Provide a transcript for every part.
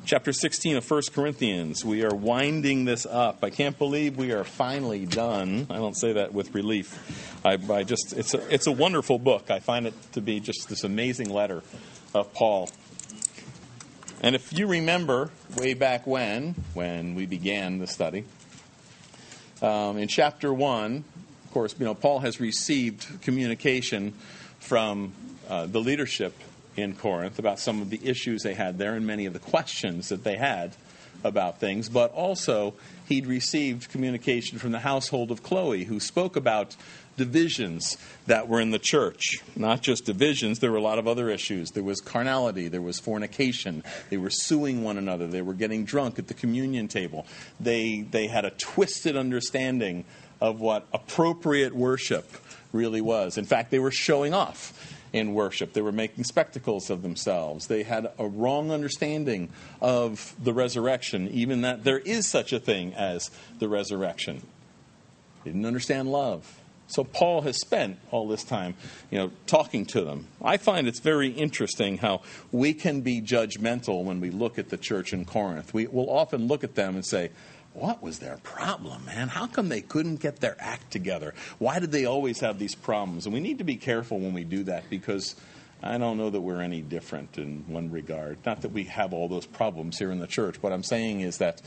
Chapter 16 of 1 Corinthians. We are winding this up. I can't believe we are finally done. I don't say that with relief. It's a wonderful book. I find it to be just this amazing letter of Paul. And if you remember way back when we began the study, in chapter 1, of course, Paul has received communication from the leadership in Corinth about some of the issues they had there and many of the questions that they had about things. But also, he'd received communication from the household of Chloe, who spoke about divisions that were in the church. Not just divisions, there were a lot of other issues. There was carnality, there was fornication, they were suing one another, they were getting drunk at the communion table. They had a twisted understanding of what appropriate worship really was. In fact, they were showing off in worship. They were making spectacles of themselves. They had a wrong understanding of the resurrection, even that there is such a thing as the resurrection. They didn't understand love. So Paul has spent all this time, talking to them. I find it's very interesting how we can be judgmental when we look at the church in Corinth. We will often look at them and say, what was their problem, man? How come they couldn't get their act together? Why did they always have these problems? And we need to be careful when we do that, because I don't know that we're any different in one regard. Not that we have all those problems here in the church. What I'm saying is that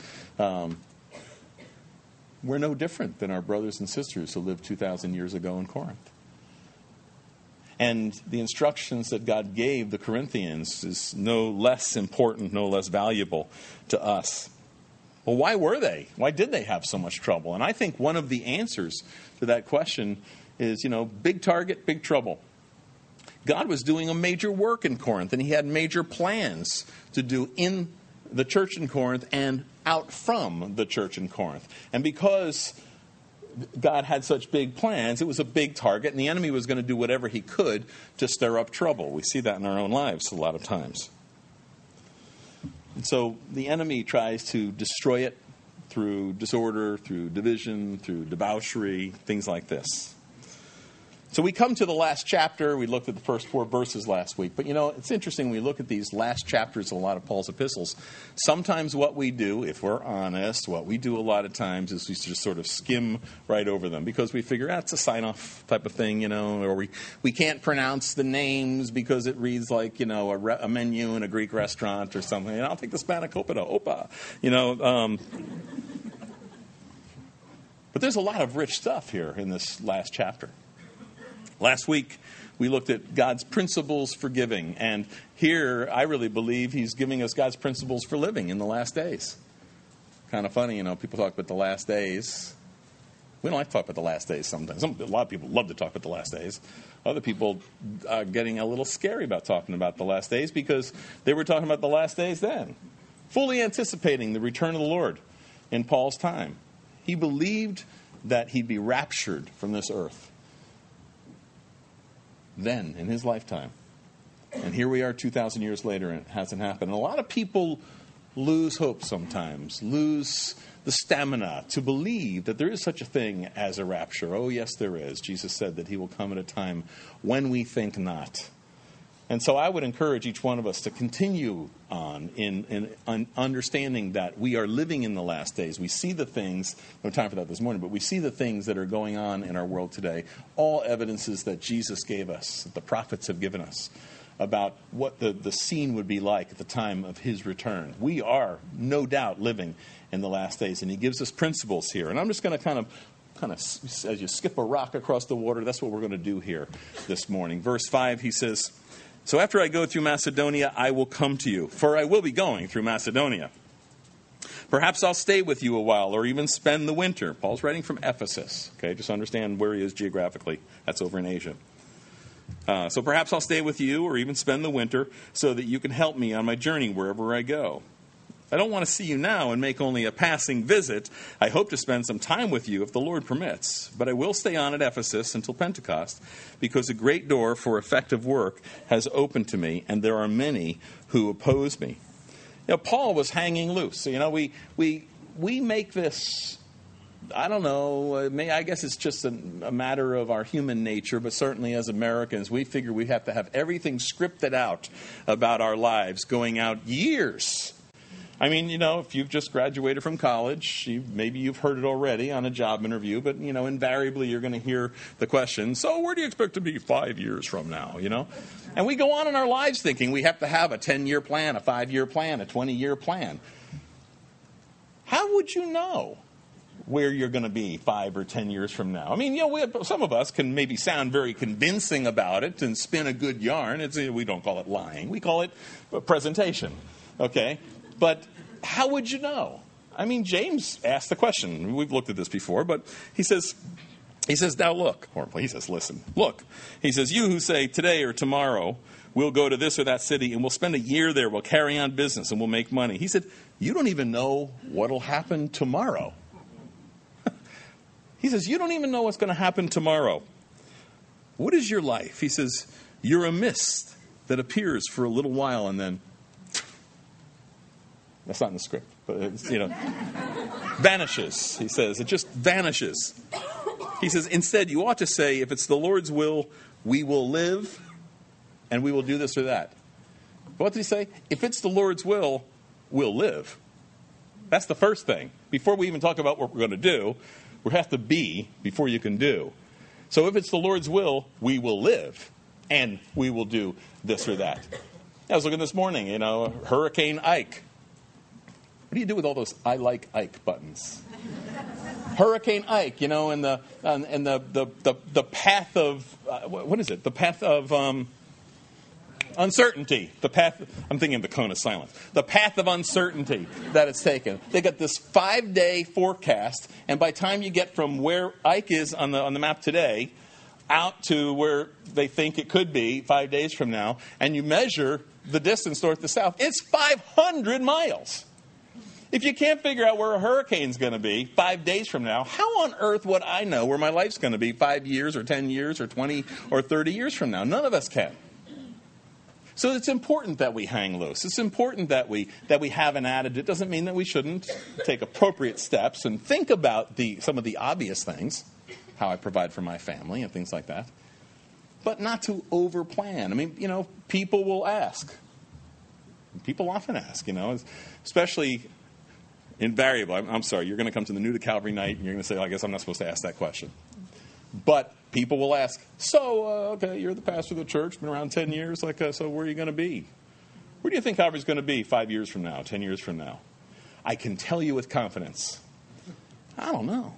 we're no different than our brothers and sisters who lived 2,000 years ago in Corinth. And the instructions that God gave the Corinthians is no less important, no less valuable to us. Well, why were they? Why did they have so much trouble? And I think one of the answers to that question is, big target, big trouble. God was doing a major work in Corinth, and he had major plans to do in the church in Corinth and out from the church in Corinth. And because God had such big plans, it was a big target, and the enemy was going to do whatever he could to stir up trouble. We see that in our own lives a lot of times. And so the enemy tries to destroy it through disorder, through division, through debauchery, things like this. So we come to the last chapter. We looked at the first 4 verses last week. But, it's interesting when we look at these last chapters of a lot of Paul's epistles. Sometimes what we do, if we're honest, what we do a lot of times is we just sort of skim right over them, because we figure it's a sign-off type of thing, or we can't pronounce the names because it reads like, a menu in a Greek restaurant or something. I'll take the spanakopita, opa, But there's a lot of rich stuff here in this last chapter. Last week, we looked at God's principles for giving. And here, I really believe he's giving us God's principles for living in the last days. Kind of funny, people talk about the last days. We don't like to talk about the last days sometimes. A lot of people love to talk about the last days. Other people are getting a little scary about talking about the last days, because they were talking about the last days then, fully anticipating the return of the Lord in Paul's time. He believed that he'd be raptured from this earth then, in his lifetime. And here we are 2,000 years later, and it hasn't happened. And a lot of people lose hope sometimes, lose the stamina to believe that there is such a thing as a rapture. Oh, yes, there is. Jesus said that he will come at a time when we think not. And so I would encourage each one of us to continue on in understanding that we are living in the last days. We see the things, no time for that this morning, but we see the things that are going on in our world today. All evidences that Jesus gave us, that the prophets have given us, about what the scene would be like at the time of his return. We are, no doubt, living in the last days, and he gives us principles here. And I'm just going to kind of, as you skip a rock across the water, that's what we're going to do here this morning. Verse 5, he says, "So after I go through Macedonia, I will come to you, for I will be going through Macedonia. Perhaps I'll stay with you a while, or even spend the winter." Paul's writing from Ephesus. Okay, just understand where he is geographically. That's over in Asia. "So perhaps I'll stay with you, or even spend the winter, so that you can help me on my journey wherever I go. I don't want to see you now and make only a passing visit. I hope to spend some time with you if the Lord permits. But I will stay on at Ephesus until Pentecost, because a great door for effective work has opened to me, and there are many who oppose me." Paul was hanging loose. We make this, I don't know, I guess it's just a matter of our human nature, but certainly as Americans, we figure we have to have everything scripted out about our lives going out years I mean, if you've just graduated from college, maybe you've heard it already on a job interview, but, invariably you're going to hear the question, so where do you expect to be 5 years from now, And we go on in our lives thinking we have to have a 10-year plan, a 5-year plan, a 20-year plan. How would you know where you're going to be 5 or 10 years from now? I mean, some of us can maybe sound very convincing about it and spin a good yarn. We don't call it lying. We call it a presentation, okay? But how would you know? I mean, James asked the question. We've looked at this before, but he says, now look. Or he says, listen, look. He says, you who say today or tomorrow we'll go to this or that city and we'll spend a year there, we'll carry on business and we'll make money. He said, you don't even know what'll happen tomorrow. He says, you don't even know what's going to happen tomorrow. What is your life? He says, you're a mist that appears for a little while and then... That's not in the script, but it's, vanishes, he says. It just vanishes. He says, instead, you ought to say, if it's the Lord's will, we will live and we will do this or that. But what did he say? If it's the Lord's will, we'll live. That's the first thing. Before we even talk about what we're going to do, we have to be before you can do. So if it's the Lord's will, we will live and we will do this or that. I was looking this morning, Hurricane Ike. What do you do with all those I like Ike buttons? Hurricane Ike, and the path of what is it? The path of uncertainty. I'm thinking of the cone of silence. The path of uncertainty that it's taken. They got this 5-day forecast, and by the time you get from where Ike is on the map today out to where they think it could be 5 days from now, and you measure the distance north to south, it's 500 miles. If you can't figure out where a hurricane's going to be 5 days from now, how on earth would I know where my life's going to be 5 years or 10 years or 20 or 30 years from now? None of us can. So it's important that we hang loose. It's important that we have an attitude. It doesn't mean that we shouldn't take appropriate steps and think about some of the obvious things, how I provide for my family and things like that, but not to overplan. I mean, people will ask. People often ask, especially... Invariable. I'm sorry, you're going to come to the New to Calvary night and you're going to say, I guess I'm not supposed to ask that question. But people will ask, okay, you're the pastor of the church, been around 10 years, so where are you going to be? Where do you think Calvary's going to be 5 years from now, 10 years from now? I can tell you with confidence, I don't know.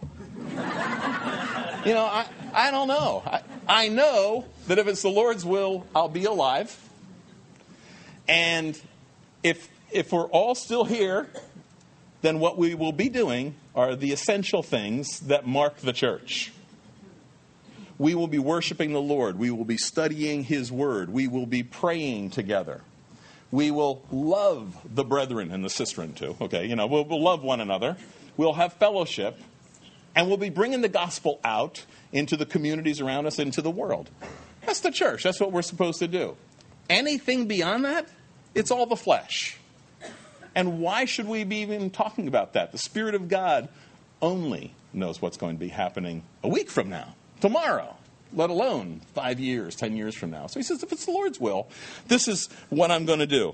I don't know. I know that if it's the Lord's will, I'll be alive. And if we're all still here, then what we will be doing are the essential things that mark the church. We will be worshiping the Lord. We will be studying His Word. We will be praying together. We will love the brethren and the sistren too. Okay, we'll love one another. We'll have fellowship. And we'll be bringing the gospel out into the communities around us, into the world. That's the church. That's what we're supposed to do. Anything beyond that, it's all the flesh. And why should we be even talking about that? The Spirit of God only knows what's going to be happening a week from now, tomorrow, let alone 5 years, 10 years from now. So he says, if it's the Lord's will, this is what I'm going to do.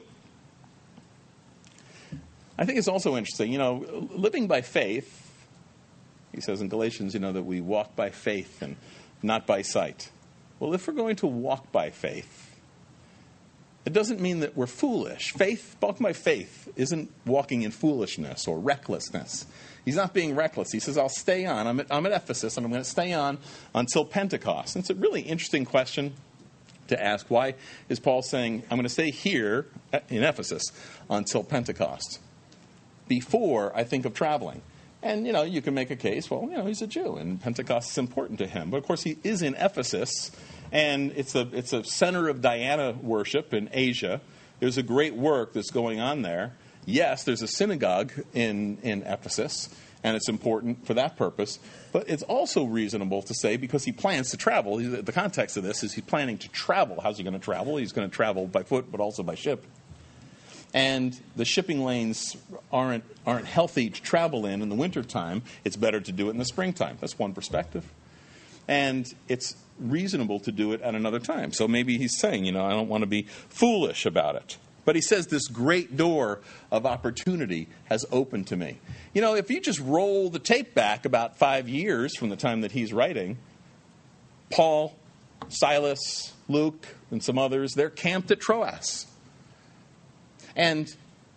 I think it's also interesting, living by faith, he says in Galatians, that we walk by faith and not by sight. Well, if we're going to walk by faith, it doesn't mean that we're foolish. Walking by faith isn't walking in foolishness or recklessness. He's not being reckless. He says, I'll stay on. I'm at Ephesus, and I'm going to stay on until Pentecost. And it's a really interesting question to ask. Why is Paul saying, I'm going to stay here in Ephesus until Pentecost before I think of traveling? And, you can make a case, he's a Jew, and Pentecost is important to him. But, of course, he is in Ephesus, and it's a center of Diana worship in Asia. There's a great work that's going on there. Yes, there's a synagogue in Ephesus, and it's important for that purpose. But it's also reasonable to say, because he plans to travel, the context of this is he's planning to travel. How's he going to travel? He's going to travel by foot, but also by ship. And the shipping lanes aren't healthy to travel in the wintertime. It's better to do it in the springtime. That's one perspective. And it's reasonable to do it at another time. So maybe he's saying, I don't want to be foolish about it. But he says this great door of opportunity has opened to me. You know, if you just roll the tape back about 5 years from the time that he's writing, Paul, Silas, Luke, and some others, they're camped at Troas. And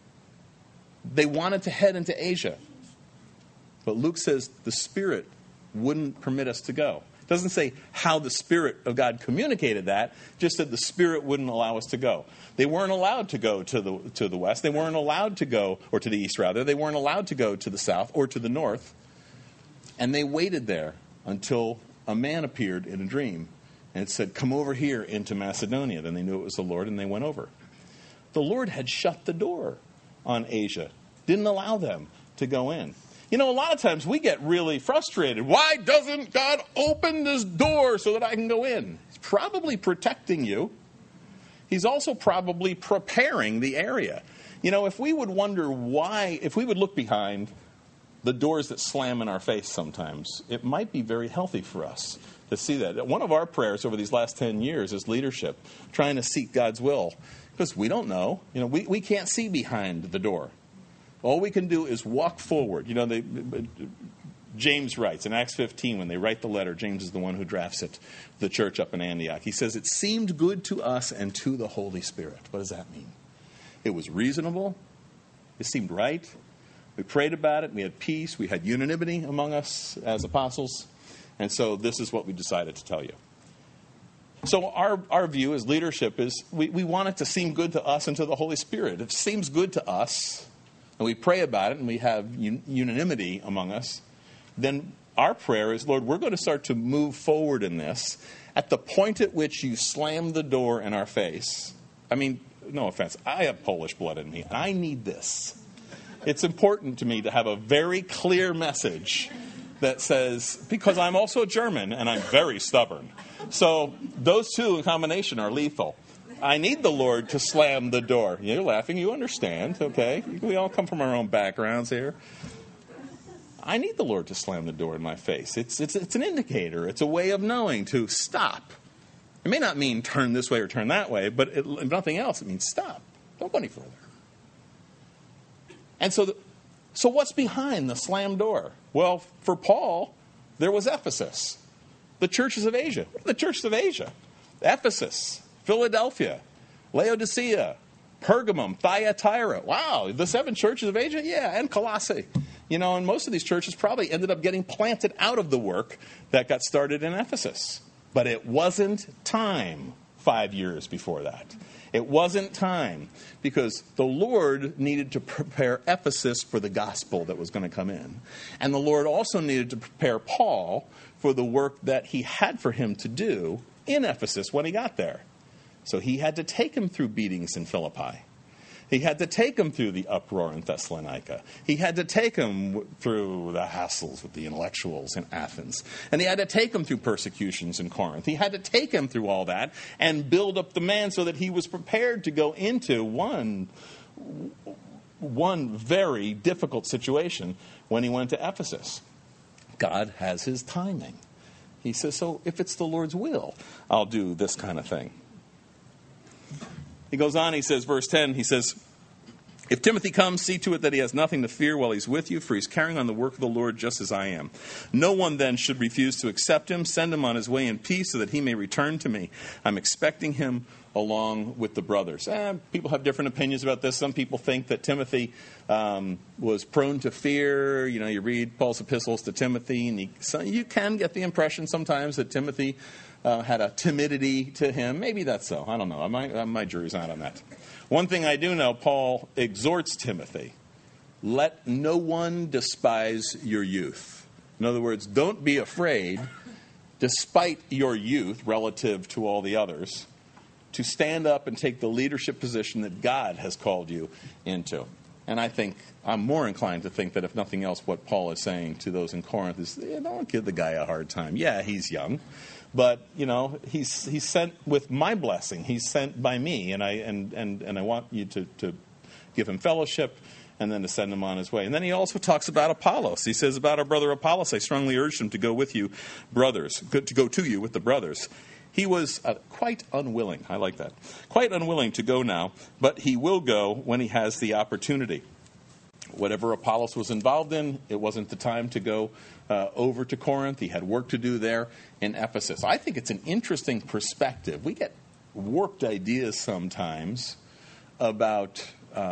they wanted to head into Asia. But Luke says the Spirit wouldn't permit us to go. It doesn't say how the Spirit of God communicated that, just that the Spirit wouldn't allow us to go. They weren't allowed to go to the west. They weren't allowed to go, or to the east rather. They weren't allowed to go to the south or to the north. And they waited there until a man appeared in a dream. And it said, come over here into Macedonia. Then they knew it was the Lord, and they went over. The Lord had shut the door on Asia. Didn't allow them to go in. You know, a lot of times we get really frustrated. Why doesn't God open this door so that I can go in? He's probably protecting you. He's also probably preparing the area. You know, if we would wonder why, if we would look behind the doors that slam in our face sometimes, it might be very healthy for us to see that. One of our prayers over these last 10 years is leadership, trying to seek God's will. Because we don't know. You know, we can't see behind the door. All we can do is walk forward. You know, James writes in Acts 15, when they write the letter, James is the one who drafts it, the church up in Antioch. He says, it seemed good to us and to the Holy Spirit. What does that mean? It was reasonable. It seemed right. We prayed about it. We had peace. We had unanimity among us as apostles. And so this is what we decided to tell you. So our view as leadership is we want it to seem good to us and to the Holy Spirit. If it seems good to us, and we pray about it, and we have unanimity among us, then our prayer is, Lord, we're going to start to move forward in this. At the point at which you slam the door in our face, I mean, no offense, I have Polish blood in me, and I need this. It's important to me to have a very clear message that says, because I'm also German, and I'm very stubborn. So those two in combination are lethal. I need the Lord to slam the door. You're laughing. You understand, okay? We all come from our own backgrounds here. I need the Lord to slam the door in my face. It's an indicator. It's a way of knowing to stop. It may not mean turn this way or turn that way, but if nothing else, it means stop. Don't go any further. And so what's behind the slam door? Well, for Paul, there was Ephesus. The churches of Asia. What are the churches of Asia? Ephesus, Philadelphia, Laodicea, Pergamum, Thyatira. Wow, the 7 churches of Asia? Yeah, and Colossae. You know, and most of these churches probably ended up getting planted out of the work that got started in Ephesus. But it wasn't time 5 years before that. It wasn't time because the Lord needed to prepare Ephesus for the gospel that was going to come in. And the Lord also needed to prepare Paul for the work that he had for him to do in Ephesus when he got there. So he had to take him through beatings in Philippi. He had to take him through the uproar in Thessalonica. He had to take him through the hassles with the intellectuals in Athens. And he had to take him through persecutions in Corinth. He had to take him through all that and build up the man so that he was prepared to go into one very difficult situation when he went to Ephesus. God has his timing. He says, so if it's the Lord's will, I'll do this kind of thing. He goes on, he says, verse 10, he says, if Timothy comes, see to it that he has nothing to fear while he's with you, for he's carrying on the work of the Lord just as I am. No one then should refuse to accept him. Send him on his way in peace so that he may return to me. I'm expecting him along with the brothers. People have different opinions about this. Some people think that Timothy was prone to fear. You know, you read Paul's epistles to Timothy, and you can get the impression sometimes that Timothy had a timidity to him. Maybe that's so. I don't know. My jury's out on that. One thing I do know, Paul exhorts Timothy, let no one despise your youth. In other words, don't be afraid, despite your youth relative to all the others, to stand up and take the leadership position that God has called you into. And I think I'm more inclined to think that if nothing else, what Paul is saying to those in Corinth is, don't give the guy a hard time. Yeah, he's young. But, you know, he's sent with my blessing. He's sent by me, and I want you to give him fellowship and then to send him on his way. And then he also talks about Apollos. He says about our brother Apollos, I strongly urged him to go with you, brothers, to go to you with the brothers. He was quite unwilling. I like that. Quite unwilling to go now, but he will go when he has the opportunity. Whatever Apollos was involved in, it wasn't the time to go over to Corinth. He had work to do there in Ephesus. I think it's an interesting perspective. We get warped ideas sometimes about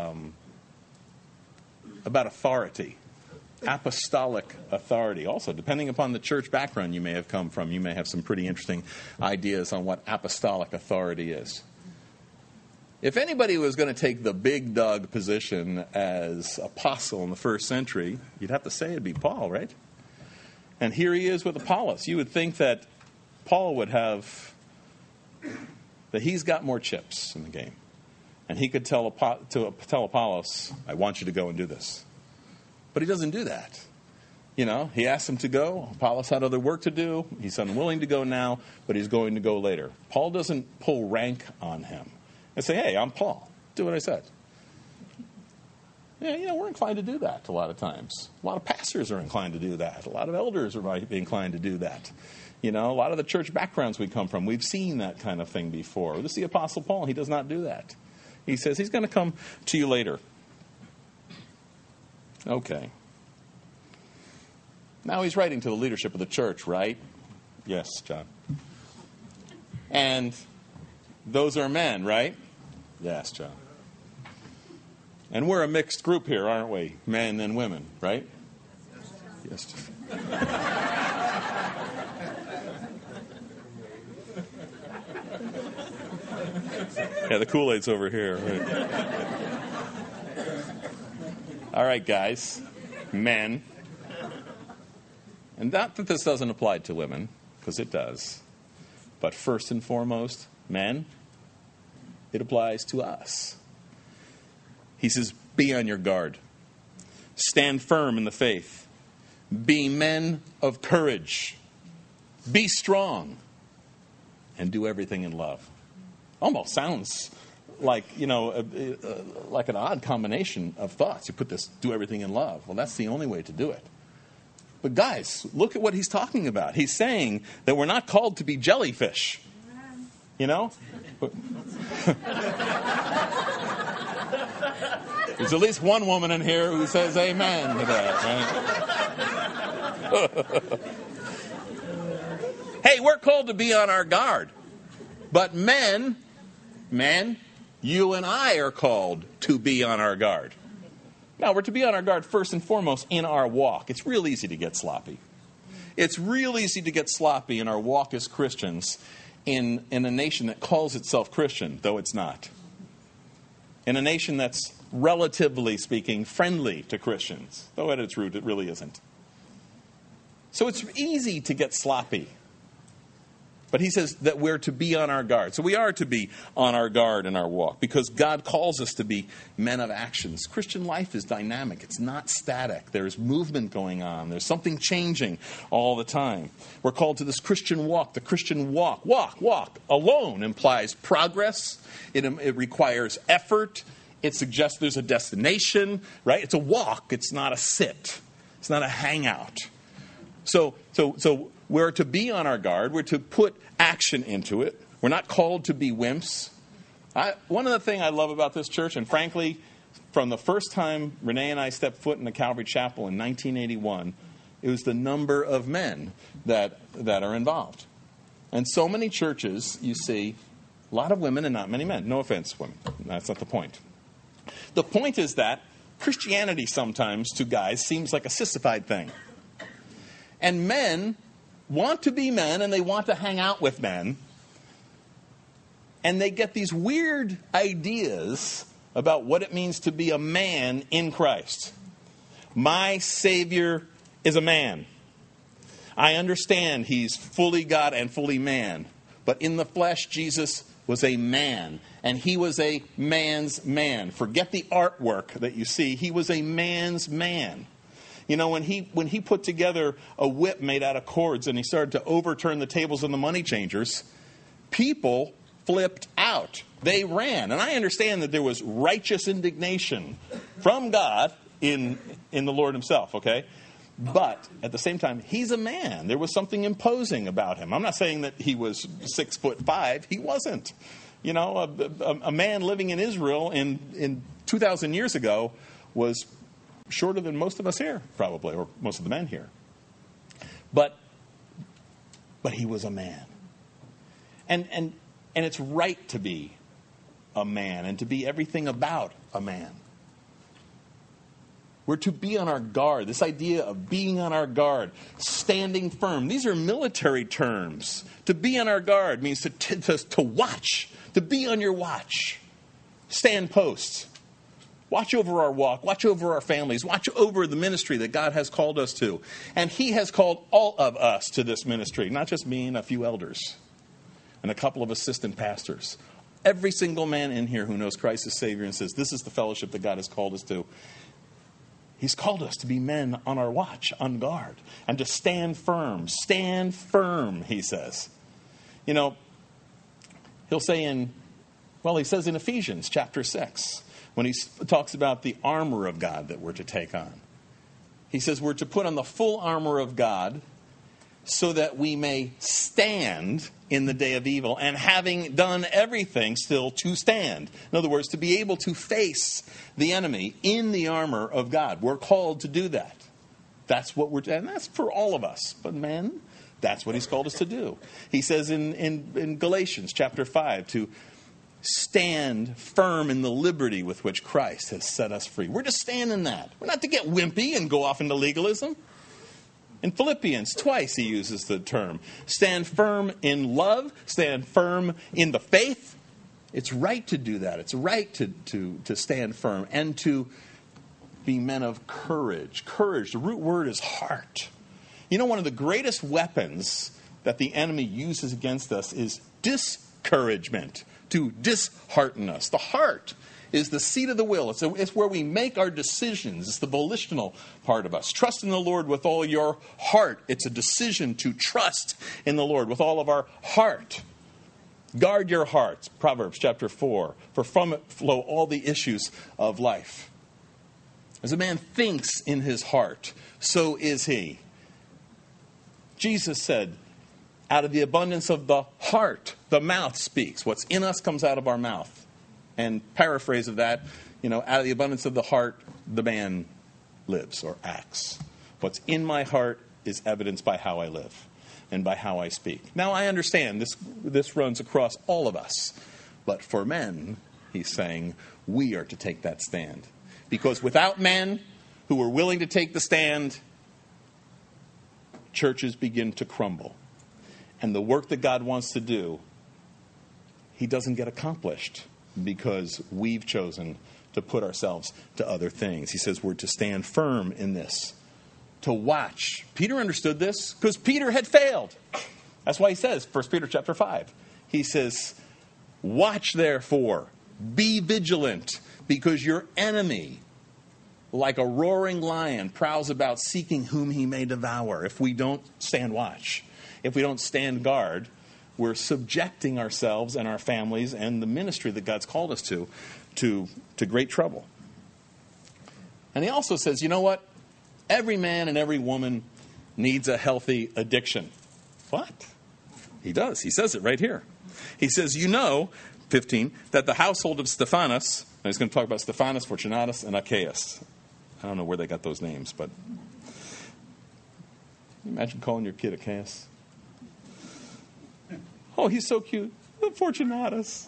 authority. Apostolic authority. Also, depending upon the church background you may have come from, you may have some pretty interesting ideas on what apostolic authority is. If anybody was going to take the big dog position as apostle in the first century, you'd have to say it'd be Paul, right? And here he is with Apollos. You would think that Paul would have, that he's got more chips in the game. And he could tell Apollos, I want you to go and do this. But he doesn't do that. You know, he asks him to go. Apollos had other work to do. He's unwilling to go now, but he's going to go later. Paul doesn't pull rank on him and say, hey, I'm Paul. Do what I said. Yeah, you know, we're inclined to do that a lot of times. A lot of pastors are inclined to do that. A lot of elders are inclined to do that. You know, a lot of the church backgrounds we come from, we've seen that kind of thing before. This is the Apostle Paul. He does not do that. He says he's going to come to you later. Okay. Now he's writing to the leadership of the church, right? Yes, John. And those are men, right? Yes, John. And we're a mixed group here, aren't we? Men and women, right? Yes. Yeah, the Kool-Aid's over here. Right? All right, guys, men. And not that this doesn't apply to women, because it does. But first and foremost, men, it applies to us. He says, be on your guard. Stand firm in the faith. Be men of courage. Be strong. And do everything in love. Almost sounds like, you know, like an odd combination of thoughts. You put this, do everything in love. Well, that's the only way to do it. But guys, look at what he's talking about. He's saying that we're not called to be jellyfish. You know? There's at least one woman in here who says amen to that, right? Hey, we're called to be on our guard. But men, you and I are called to be on our guard. Now, we're to be on our guard first and foremost in our walk. It's real easy to get sloppy. It's real easy to get sloppy in our walk as Christians in a nation that calls itself Christian, though it's not. In a nation that's, relatively speaking, friendly to Christians, though at its root it really isn't. So it's easy to get sloppy. But he says that we're to be on our guard. So we are to be on our guard in our walk because God calls us to be men of actions. Christian life is dynamic. It's not static. There's movement going on. There's something changing all the time. We're called to this Christian walk. The Christian walk. Walk. Alone implies progress. It requires effort. It suggests there's a destination, right? It's a walk. It's not a sit. It's not a hangout. So we're to be on our guard. We're to put action into it. We're not called to be wimps. One of the things I love about this church, and frankly, from the first time Renee and I stepped foot in the Calvary Chapel in 1981, it was the number of men that are involved. And so many churches, you see, a lot of women and not many men. No offense, women. That's not the point. The point is that Christianity sometimes to guys seems like a sissified thing. And men want to be men and they want to hang out with men. And they get these weird ideas about what it means to be a man in Christ. My Savior is a man. I understand he's fully God and fully man. But in the flesh, Jesus was a man. And he was a man's man. Forget the artwork that you see. He was a man's man. You know, when he put together a whip made out of cords and he started to overturn the tables of the money changers, people flipped out. They ran. And I understand that there was righteous indignation from God in the Lord himself, okay? But at the same time, he's a man. There was something imposing about him. I'm not saying that he was 6'5". He wasn't. You know, a man living in Israel in 2,000 years ago was shorter than most of us here, probably, or most of the men here. But he was a man. And it's right to be a man and to be everything about a man. We're to be on our guard. This idea of being on our guard, standing firm. These are military terms. To be on our guard means to watch, to be on your watch. Stand posts. Watch over our walk. Watch over our families. Watch over the ministry that God has called us to. And He has called all of us to this ministry, not just me and a few elders and a couple of assistant pastors. Every single man in here who knows Christ as Savior and says, this is the fellowship that God has called us to. He's called us to be men on our watch, on guard, and to stand firm. Stand firm, he says. You know, he says in Ephesians chapter 6, when he talks about the armor of God that we're to take on. He says we're to put on the full armor of God so that we may stand in the day of evil, and having done everything, still to stand. In other words, to be able to face the enemy in the armor of God. We're called to do that. That's what and that's for all of us. But men, that's what he's called us to do. He says in Galatians chapter 5 to stand firm in the liberty with which Christ has set us free. We're to stand in that. We're not to get wimpy and go off into legalism. In Philippians, twice he uses the term. Stand firm in love. Stand firm in the faith. It's right to do that. It's right to stand firm and to be men of courage. Courage, the root word is heart. You know, one of the greatest weapons that the enemy uses against us is discouragement, to dishearten us. The heart is the seat of the will. It's where we make our decisions. It's the volitional part of us. Trust in the Lord with all your heart. It's a decision to trust in the Lord with all of our heart. Guard your hearts, Proverbs chapter 4, for from it flow all the issues of life. As a man thinks in his heart, so is he. Jesus said, out of the abundance of the heart, the mouth speaks. What's in us comes out of our mouth. And paraphrase of that, out of the abundance of the heart, the man lives or acts. What's in my heart is evidenced by how I live and by how I speak. Now, I understand this runs across all of us. But for men, he's saying, we are to take that stand. Because without men who are willing to take the stand, churches begin to crumble. And the work that God wants to do, he doesn't get accomplished because we've chosen to put ourselves to other things. He says we're to stand firm in this, to watch. Peter understood this because Peter had failed. That's why he says, 1 Peter chapter 5, he says, watch therefore, be vigilant, because your enemy, like a roaring lion, prowls about seeking whom he may devour. If we don't stand watch, if we don't stand guard, we're subjecting ourselves and our families and the ministry that God's called us to great trouble. And he also says, you know what? Every man and every woman needs a healthy addiction. What? He does. He says it right here. He says, 15, that the household of Stephanas, and he's going to talk about Stephanas, Fortunatus, and Achaeus. I don't know where they got those names, but imagine calling your kid Achaeus. Oh, he's so cute. Fortunatus.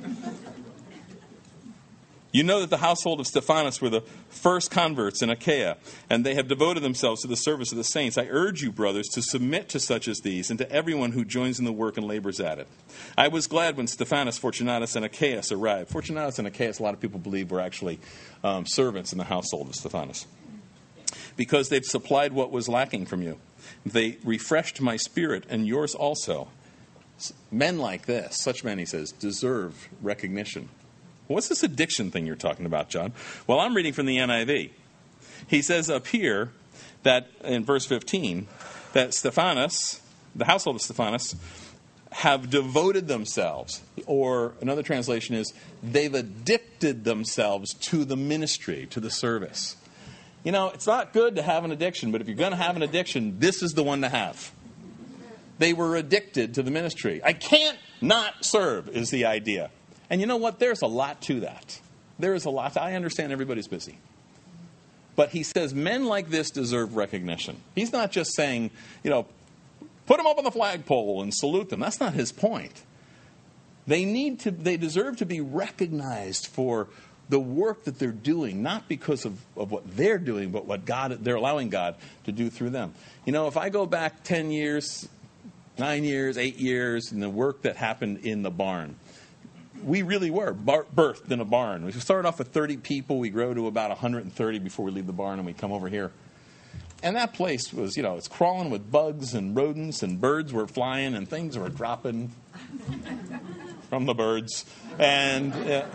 You know that the household of Stephanas were the first converts in Achaia, and they have devoted themselves to the service of the saints. I urge you, brothers, to submit to such as these, and to everyone who joins in the work and labors at it. I was glad when Stephanas, Fortunatus, and Achaeus arrived. Fortunatus and Achaeus, a lot of people believe, were actually servants in the household of Stephanas, because they've supplied what was lacking from you. They refreshed my spirit, and yours also. Men like this, such men, he says, deserve recognition. What's this addiction thing you're talking about, John? Well, I'm reading from the NIV. He says up here that in verse 15 that Stephanas, the household of Stephanas, have devoted themselves, or another translation is they've addicted themselves to the ministry, to the service. You know, it's not good to have an addiction, but if you're going to have an addiction, this is the one to have. They were addicted to the ministry. I can't not serve is the idea. And you know what? There's a lot to that. There is a lot. I understand everybody's busy. But he says men like this deserve recognition. He's not just saying, you know, put them up on the flagpole and salute them. That's not his point. They deserve to be recognized for the work that they're doing, not because of what they're doing, but what they're allowing God to do through them. You know, if I go back 10 years, 9 years, 8 years, and the work that happened in the barn, we really were birthed in a barn. We started off with 30 people. We grow to about 130 before we leave the barn and we come over here. And that place was, you know, it's crawling with bugs and rodents, and birds were flying and things were dropping from the birds. And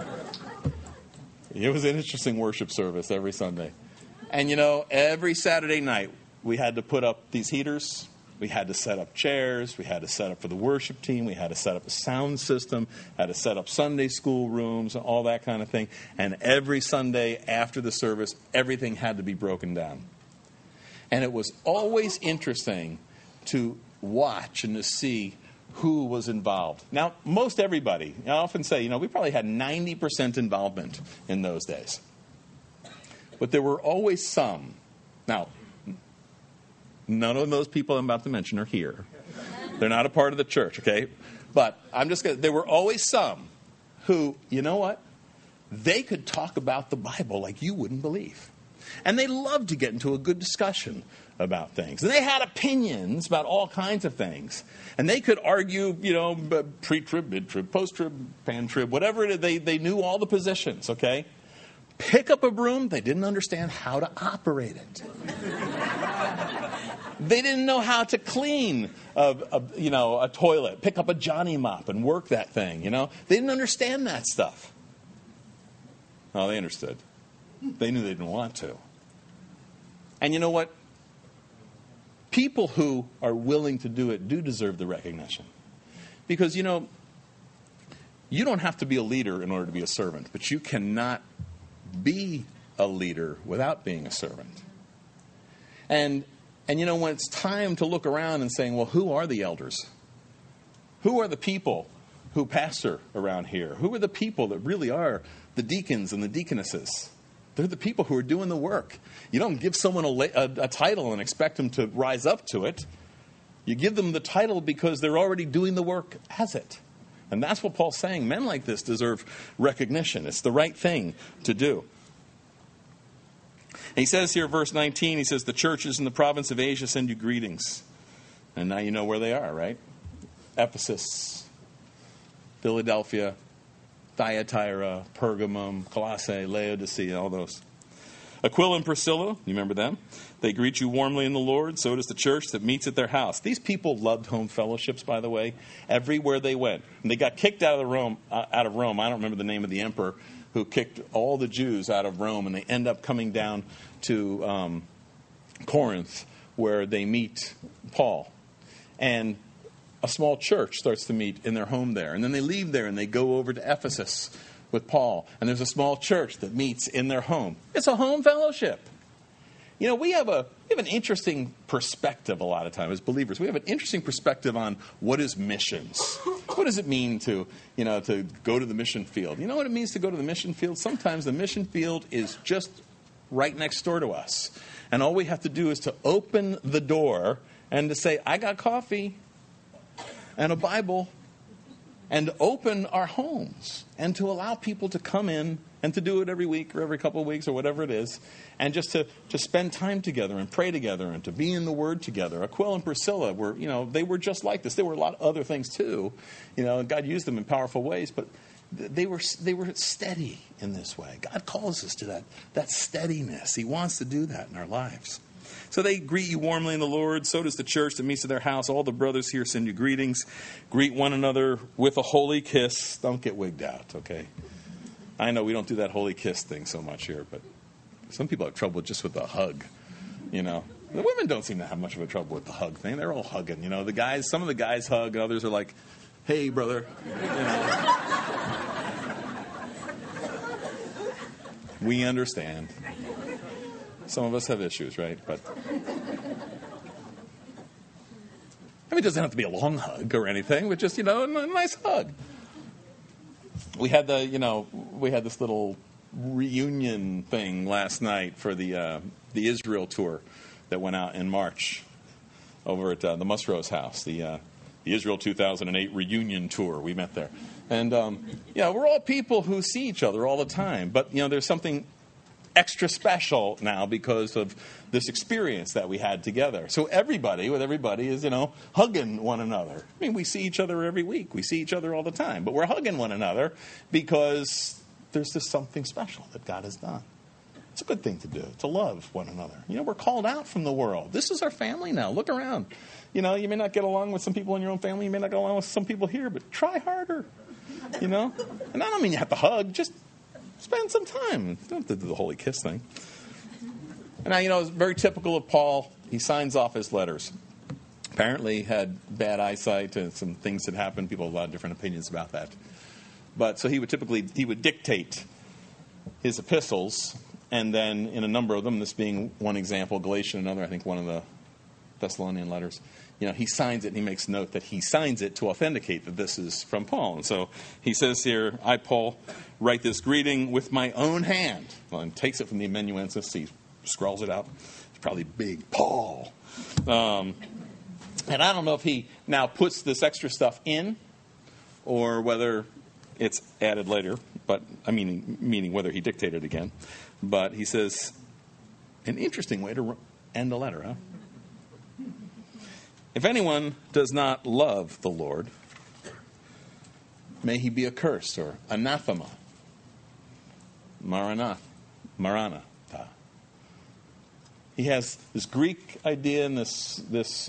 it was an interesting worship service every Sunday. And, you know, every Saturday night we had to put up these heaters. We had to set up chairs. We had to set up for the worship team. We had to set up a sound system. Had to set up Sunday school rooms, all that kind of thing. And every Sunday after the service, everything had to be broken down. And it was always interesting to watch and to see who was involved. Now, most everybody, I often say, you know, we probably had 90% involvement in those days. But there were always some. Now, none of those people I'm about to mention are here. They're not a part of the church, okay? But there were always some who, you know what? They could talk about the Bible like you wouldn't believe. And they loved to get into a good discussion about things. And they had opinions about all kinds of things. And they could argue, you know, pre-trib, mid-trib, post-trib, pan-trib, whatever it is. They knew all the positions, okay? Pick up a broom, they didn't understand how to operate it. They didn't know how to clean a toilet, pick up a Johnny mop and work that thing, you know. They didn't understand that stuff. Oh, they understood. They knew they didn't want to. And you know what? People who are willing to do it do deserve the recognition. Because, you know, you don't have to be a leader in order to be a servant, but you cannot be a leader without being a servant. And you know, when it's time to look around and saying, well, who are the elders? Who are the people who pastor around here? Who are the people that really are the deacons and the deaconesses? They're the people who are doing the work. You don't give someone a title and expect them to rise up to it. You give them the title because they're already doing the work as it. And that's what Paul's saying. Men like this deserve recognition. It's the right thing to do. And he says here, verse 19, he says, the churches in the province of Asia send you greetings. And now you know where they are, right? Ephesus, Philadelphia, Thyatira, Pergamum, Colossae, Laodicea, all those. Aquila and Priscilla, you remember them? They greet you warmly in the Lord. So does the church that meets at their house. These people loved home fellowships, by the way, everywhere they went. And they got kicked out of Rome. I don't remember the name of the emperor who kicked all the Jews out of Rome, and they end up coming down to Corinth, where they meet Paul. And a small church starts to meet in their home there. And then they leave there and they go over to Ephesus with Paul. And there's a small church that meets in their home. It's a home fellowship. You know, we have an interesting perspective a lot of times as believers. We have an interesting perspective on what is missions. What does it mean to go to the mission field? You know what it means to go to the mission field? Sometimes the mission field is just right next door to us. And all we have to do is to open the door and to say, I got coffee and a Bible, and open our homes and to allow people to come in and to do it every week or every couple of weeks or whatever it is, and just to spend time together and pray together and to be in the Word together. Aquila and Priscilla were, they were just like this. There were a lot of other things too, and God used them in powerful ways, but they were steady in this way. God calls us to that steadiness. He wants to do that in our lives. So they greet you warmly in the Lord. So does the church that meets at their house. All the brothers here send you greetings. Greet one another with a holy kiss. Don't get wigged out, okay? I know we don't do that holy kiss thing so much here, but some people have trouble just with the hug, The women don't seem to have much of a trouble with the hug thing. They're all hugging, some of the guys hug, others are like, hey, brother, We understand. Some of us have issues, right? But it doesn't have to be a long hug or anything, but just, a nice hug. We had this little reunion thing last night for the Israel tour that went out in March over at the Musrose House, the Israel 2008 reunion tour. We met there. And, we're all people who see each other all the time. But, there's something extra special now because of this experience that we had together. So everybody is, hugging one another. I mean, we see each other every week. We see each other all the time. But we're hugging one another because there's just something special that God has done. It's a good thing to do, to love one another. We're called out from the world. This is our family now. Look around. You may not get along with some people in your own family. You may not get along with some people here, but try harder. And I don't mean you have to hug. Just spend some time. You don't have to do the holy kiss thing. And now, it's very typical of Paul. He signs off his letters. Apparently he had bad eyesight and some things that happened. People have a lot of different opinions about that. But so he would dictate his epistles, and then in a number of them, this being one example, Galatians another, I think one of the Thessalonian letters, he signs it and he makes note that he signs it to authenticate that this is from Paul. And so he says here, I, Paul, write this greeting with my own hand. Well, and takes it from the amanuensis. He scrawls it out. It's probably big, Paul. And I don't know if he now puts this extra stuff in or whether it's added later, but meaning whether he dictated again. But he says, an interesting way to end a letter, huh? If anyone does not love the Lord, may he be accursed, or anathema. Maranatha. He has this Greek idea and this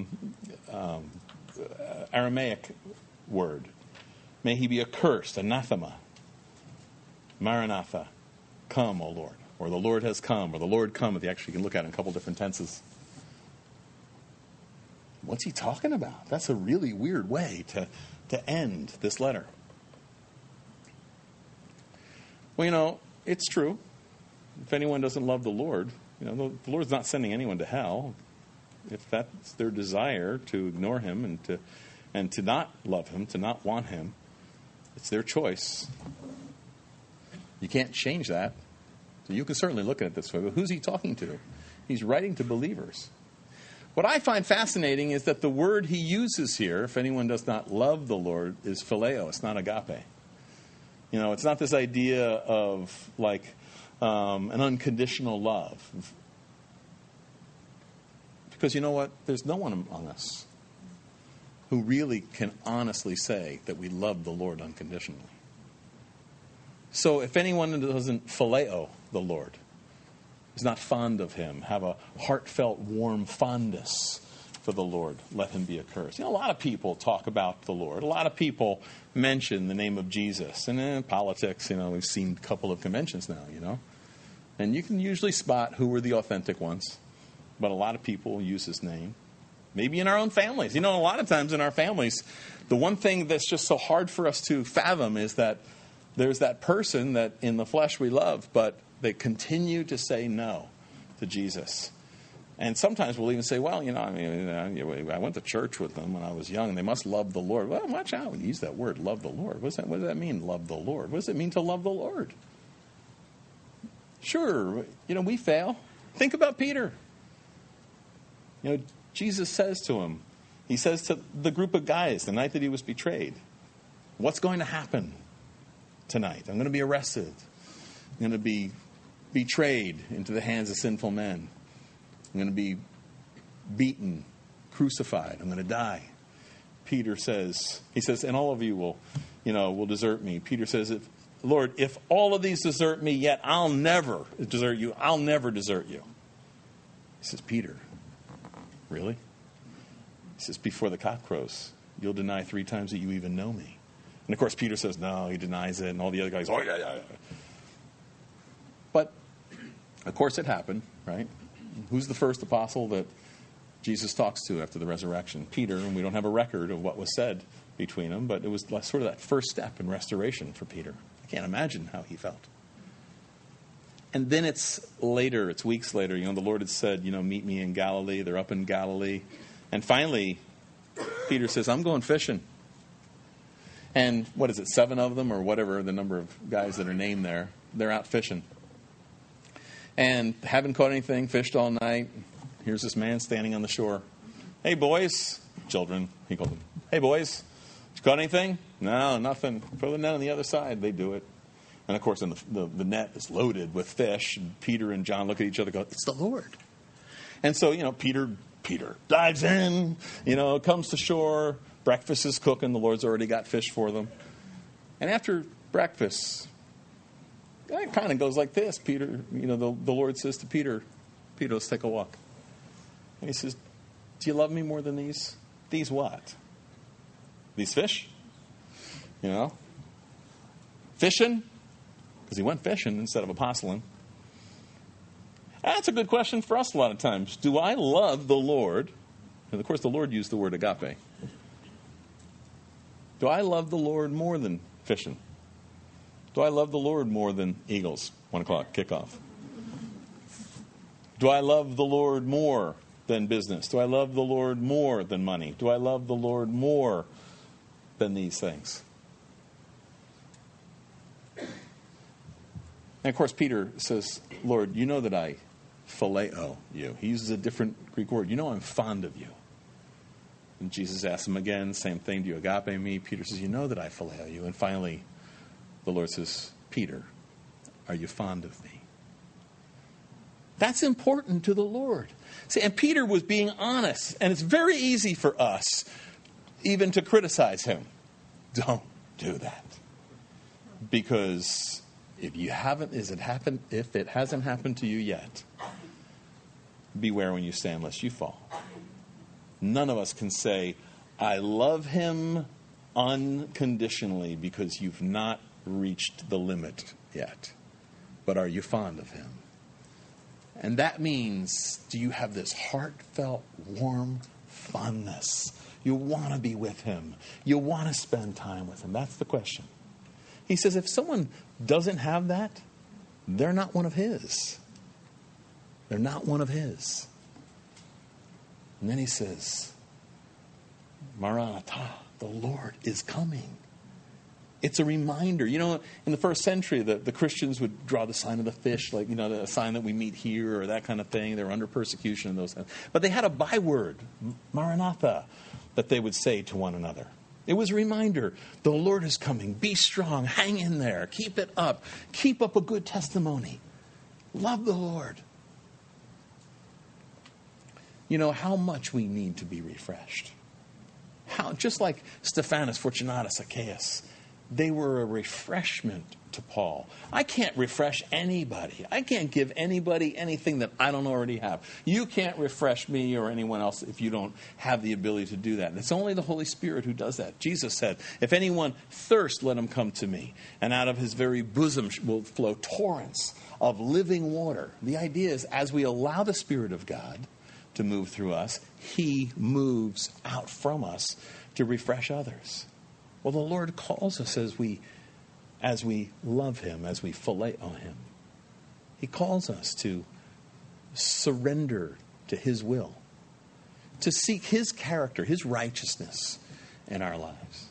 Aramaic word. May he be accursed, anathema. Maranatha. Come, O Lord. Or the Lord has come, or the Lord cometh. You actually can look at it in a couple different tenses. What's he talking about? That's a really weird way to end this letter. Well, it's true. If anyone doesn't love the Lord, the Lord's not sending anyone to hell. If that's their desire to ignore him and to not love him, to not want him, it's their choice. You can't change that. So you can certainly look at it this way. But who's he talking to? He's writing to believers. What I find fascinating is that the word he uses here, if anyone does not love the Lord, is phileo. It's not agape. It's not this idea of an unconditional love. Because you know what? There's no one among us who really can honestly say that we love the Lord unconditionally. So if anyone doesn't phileo the Lord, is not fond of him, have a heartfelt, warm fondness for the Lord, let him be accursed. A lot of people talk about the Lord. A lot of people mention the name of Jesus. And in politics, we've seen a couple of conventions now, And you can usually spot who were the authentic ones. But a lot of people use his name. Maybe in our own families. A lot of times in our families, the one thing that's just so hard for us to fathom is that there's that person that in the flesh we love, but they continue to say no to Jesus. And sometimes we'll even say, well, I went to church with them when I was young, and they must love the Lord. Well, watch out when you use that word, love the Lord. What does that mean, love the Lord? What does it mean to love the Lord? Sure, we fail. Think about Peter. Jesus says to him, he says to the group of guys the night that he was betrayed, what's going to happen tonight? I'm going to be arrested. I'm going to be betrayed into the hands of sinful men. I'm going to be beaten, crucified. I'm going to die. Peter says, and all of you will desert me. Peter says, Lord, if all of these desert me, yet I'll never desert you. I'll never desert you. He says, Peter, really? He says, before the cock crows, you'll deny 3 times that you even know me. And of course, Peter says, no, he denies it. And all the other guys, oh, yeah. But, of course, it happened, right? Who's the first apostle that Jesus talks to after the resurrection? Peter, and we don't have a record of what was said between them, but it was sort of that first step in restoration for Peter. I can't imagine how he felt. And then it's later, it's weeks later, the Lord had said, meet me in Galilee. They're up in Galilee. And finally, Peter says, I'm going fishing. And what is it, 7 of them or whatever, the number of guys that are named there, they're out fishing. And haven't caught anything, fished all night. Here's this man standing on the shore. Hey, boys. Children, he called them. Hey, boys. You caught anything? No, nothing. Throw the net on the other side. They do it. And, of course, then the net is loaded with fish. And Peter and John look at each other and go, it's the Lord. And so, Peter dives in, comes to shore. Breakfast is cooking. The Lord's already got fish for them. And after breakfast, it kind of goes like this. Peter, the Lord says to Peter, let's take a walk. And he says, do you love me more than these? These what? These fish? Fishing? Because he went fishing instead of apostling. That's a good question for us a lot of times. Do I love the Lord? And of course, the Lord used the word agape. Do I love the Lord more than fishing? Do I love the Lord more than Eagles? 1 o'clock, kickoff. Do I love the Lord more than business? Do I love the Lord more than money? Do I love the Lord more than these things? And of course, Peter says, Lord, you know that I phileo you. He uses a different Greek word. I'm fond of you. And Jesus asks him again, same thing, do you agape me? Peter says, you know that I phileo you. And finally, the Lord says, Peter, are you fond of me? That's important to the Lord. See, and Peter was being honest. And it's very easy for us even to criticize him. Don't do that. Because if it hasn't happened to you yet, beware when you stand lest you fall. None of us can say, I love him unconditionally, because you've not reached the limit yet. But are you fond of him? And that means, do you have this heartfelt, warm fondness? You want to be with him. You want to spend time with him. That's the question. He says if someone doesn't have that, they're not one of his. They're not one of his. And then he says, Maranatha, the Lord is coming. It's a reminder. In the first century, the Christians would draw the sign of the fish, like, the sign that we meet here or that kind of thing. They were under persecution and those things. But they had a byword, Maranatha, that they would say to one another. It was a reminder, the Lord is coming. Be strong. Hang in there. Keep it up. Keep up a good testimony. Love the Lord. How much we need to be refreshed. Just like Stephanus, Fortunatus, Zacchaeus, they were a refreshment to Paul. I can't refresh anybody. I can't give anybody anything that I don't already have. You can't refresh me or anyone else if you don't have the ability to do that. And it's only the Holy Spirit who does that. Jesus said, if anyone thirst, let him come to me. And out of his very bosom will flow torrents of living water. The idea is, as we allow the Spirit of God to move through us, he moves out from us to refresh others. Well, the Lord calls us as we love him, as we phileo him. He calls us to surrender to his will, to seek his character, his righteousness in our lives,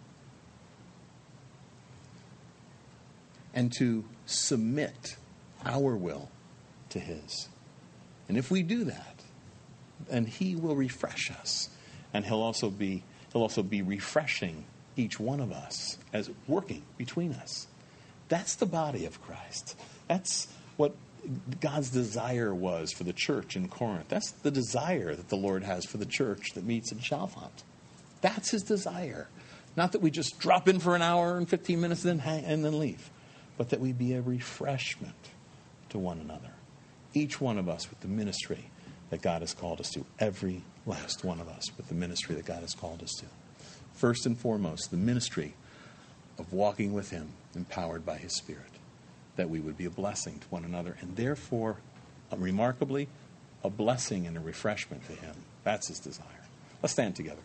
and to submit our will to his. And if we do that, then he will refresh us, and he'll also be refreshing each one of us as working between us. That's the body of Christ. That's what God's desire was for the church in Corinth. That's the desire that the Lord has for the church that meets in Chalfont. That's his desire. Not that we just drop in for an hour and 15 minutes and then leave, but that we be a refreshment to one another. Each one of us with the ministry that God has called us to. Every last one of us with the ministry that God has called us to. First and foremost, the ministry of walking with him, empowered by his Spirit, that we would be a blessing to one another, and therefore, remarkably, a blessing and a refreshment to him. That's his desire. Let's stand together.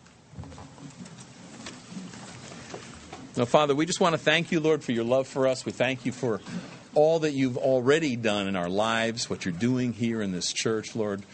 Now, Father, we just want to thank you, Lord, for your love for us. We thank you for all that you've already done in our lives, what you're doing here in this church, Lord.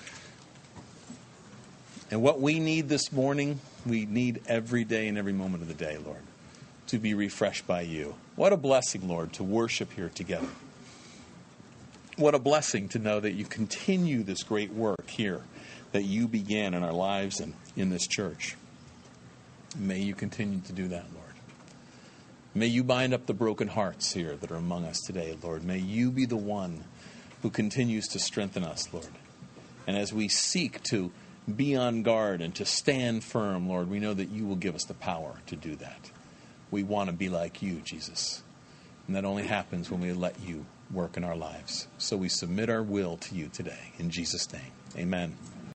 And what we need this morning, we need every day and every moment of the day, Lord, to be refreshed by you. What a blessing, Lord, to worship here together. What a blessing to know that you continue this great work here that you began in our lives and in this church. May you continue to do that, Lord. May you bind up the broken hearts here that are among us today, Lord. May you be the one who continues to strengthen us, Lord. And as we seek to be on guard and to stand firm, Lord, we know that you will give us the power to do that. We want to be like you, Jesus. And that only happens when we let you work in our lives. So we submit our will to you today. In Jesus' name, amen.